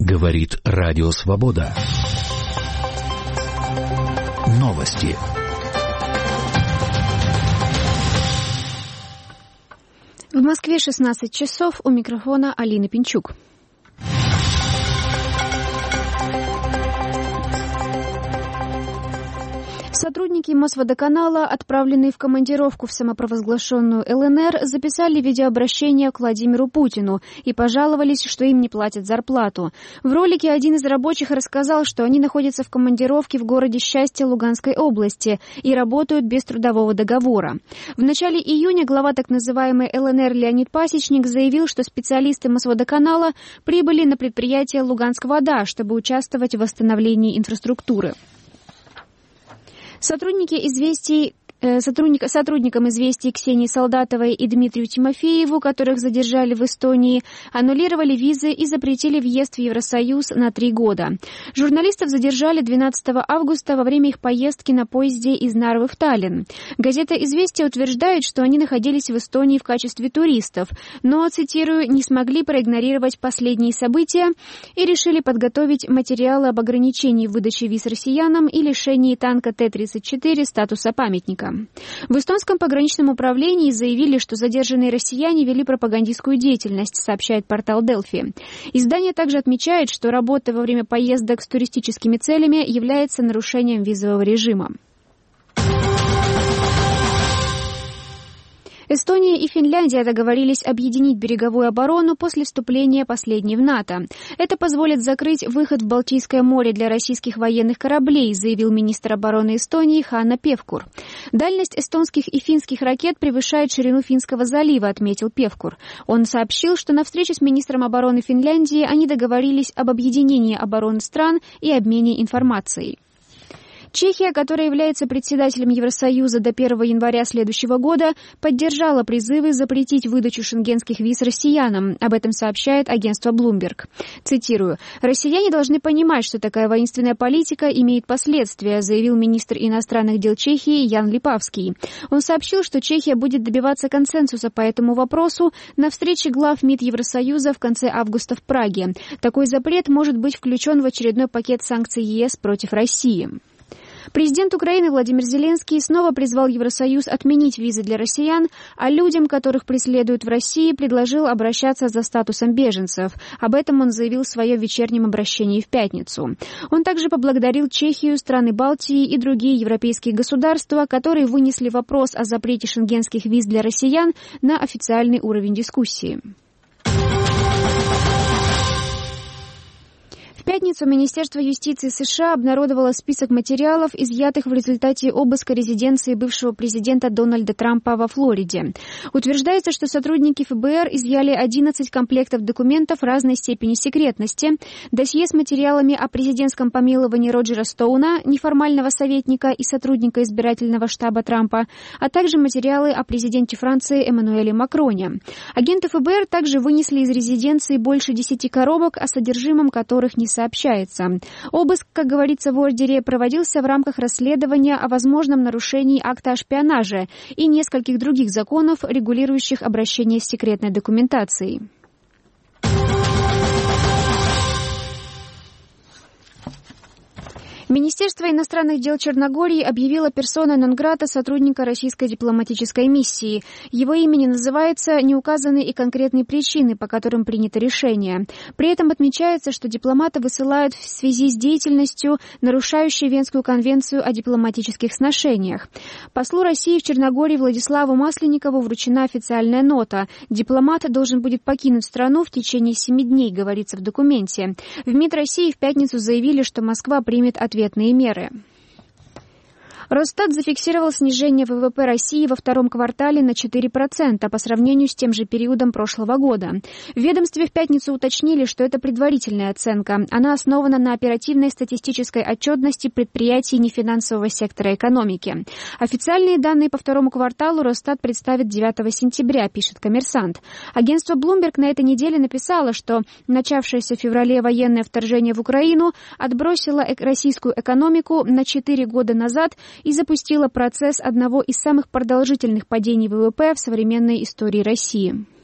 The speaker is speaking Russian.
Говорит Радио Свобода. Новости. В Москве 16 часов, у микрофона Алина Пинчук. Сотрудники Мосводоканала, отправленные в командировку в самопровозглашенную ЛНР, записали видеообращение к Владимиру Путину и пожаловались, что им не платят зарплату. В ролике один из рабочих рассказал, что они находятся в командировке в городе Счастье Луганской области и работают без трудового договора. В начале июня глава так называемой ЛНР Леонид Пасечник заявил, что специалисты Мосводоканала прибыли на предприятие «Луганск-Вода», чтобы участвовать в восстановлении инфраструктуры. Сотрудникам «Известий» Ксении Солдатовой и Дмитрию Тимофееву, которых задержали в Эстонии, аннулировали визы и запретили въезд в Евросоюз на 3 года. Журналистов задержали 12 августа во время их поездки на поезде из Нарвы в Таллин. Газета «Известия» утверждает, что они находились в Эстонии в качестве туристов, но, цитирую, «не смогли проигнорировать последние события и решили подготовить материалы об ограничении выдачи виз россиянам и лишении танка Т-34 статуса памятника». В эстонском пограничном управлении заявили, что задержанные россияне вели пропагандистскую деятельность, сообщает портал Delphi. Издание также отмечает, что работа во время поездок с туристическими целями является нарушением визового режима. Эстония и Финляндия договорились объединить береговую оборону после вступления последней в НАТО. Это позволит закрыть выход в Балтийское море для российских военных кораблей, заявил министр обороны Эстонии Ханна Певкур. Дальность эстонских и финских ракет превышает ширину Финского залива, отметил Певкур. Он сообщил, что на встрече с министром обороны Финляндии они договорились об объединении обороны стран и обмене информацией. Чехия, которая является председателем Евросоюза до 1 января следующего года, поддержала призывы запретить выдачу шенгенских виз россиянам. Об этом сообщает агентство Bloomberg. Цитирую. «Россияне должны понимать, что такая воинственная политика имеет последствия», заявил министр иностранных дел Чехии Ян Липавский. Он сообщил, что Чехия будет добиваться консенсуса по этому вопросу на встрече глав МИД Евросоюза в конце августа в Праге. Такой запрет может быть включен в очередной пакет санкций ЕС против России. Президент Украины Владимир Зеленский снова призвал Евросоюз отменить визы для россиян, а людям, которых преследуют в России, предложил обращаться за статусом беженцев. Об этом он заявил в своем вечернем обращении в пятницу. Он также поблагодарил Чехию, страны Балтии и другие европейские государства, которые вынесли вопрос о запрете шенгенских виз для россиян на официальный уровень дискуссии. В пятницу Министерство юстиции США обнародовало список материалов, изъятых в результате обыска резиденции бывшего президента Дональда Трампа во Флориде. Утверждается, что сотрудники ФБР изъяли 11 комплектов документов разной степени секретности, досье с материалами о президентском помиловании Роджера Стоуна, неформального советника и сотрудника избирательного штаба Трампа, а также материалы о президенте Франции Эммануэле Макроне. Агенты ФБР также вынесли из резиденции больше 10 коробок, о содержимом которых не сообщается. Обыск, как говорится в ордере, проводился в рамках расследования о возможном нарушении акта о шпионаже и нескольких других законов, регулирующих обращение с секретной документацией. Министерство иностранных дел Черногории объявило персона нон-грата сотрудника российской дипломатической миссии. Его имя не называется, не указаны и конкретные причины, по которым принято решение. При этом отмечается, что дипломата высылают в связи с деятельностью, нарушающей Венскую конвенцию о дипломатических сношениях. Послу России в Черногории Владиславу Масленникову вручена официальная нота. Дипломат должен будет покинуть страну в течение 7 дней, говорится в документе. В МИД России в пятницу заявили, что Москва примет ответные меры. Росстат зафиксировал снижение ВВП России во втором квартале на 4% по сравнению с тем же периодом прошлого года. В ведомстве в пятницу уточнили, что это предварительная оценка. Она основана на оперативной статистической отчетности предприятий нефинансового сектора экономики. Официальные данные по второму кварталу Росстат представит 9 сентября, пишет «Коммерсант». Агентство Bloomberg на этой неделе написало, что начавшееся в феврале военное вторжение в Украину отбросило российскую экономику на 4 года назад и запустила процесс одного из самых продолжительных падений ВВП в современной истории России.